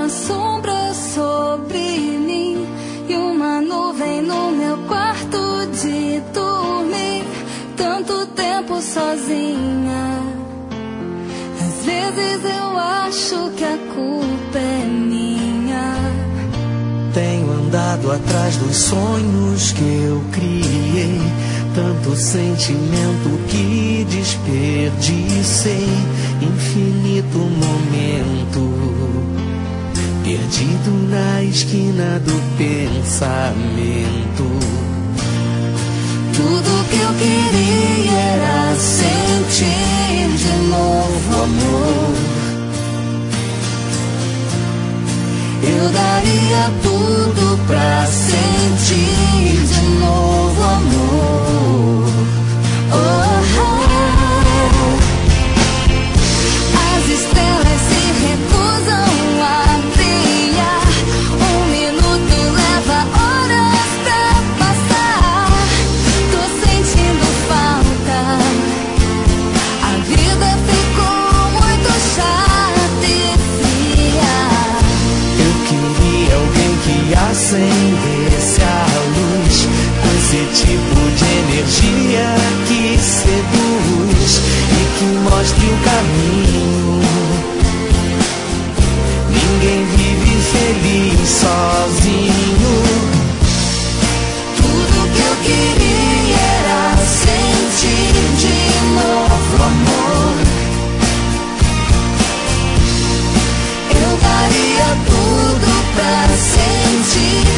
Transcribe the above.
uma sombra sobre mim e uma nuvem no meu quarto de dormir. Tanto tempo sozinha, às vezes eu acho que a culpa é minha. Tenho andado atrás dos sonhos que eu criei, tanto sentimento que desperdicei, infinito momento perdido na esquina do pensamento. Tudo que eu queria era sentir de novo amor. Eu daria tudo pra sentir de novo amor. As estrelas se recusam a brilhar. Um minuto leva horas pra passar. Tô sentindo falta. A vida ficou muito chata e fria. Eu queria alguém que acendesse a luz, com esse tipo de energia que seduz e que mostre o caminho. Ninguém vive feliz sozinho. Tudo que eu queria era sentir de novo amor. Eu daria tudo pra sentir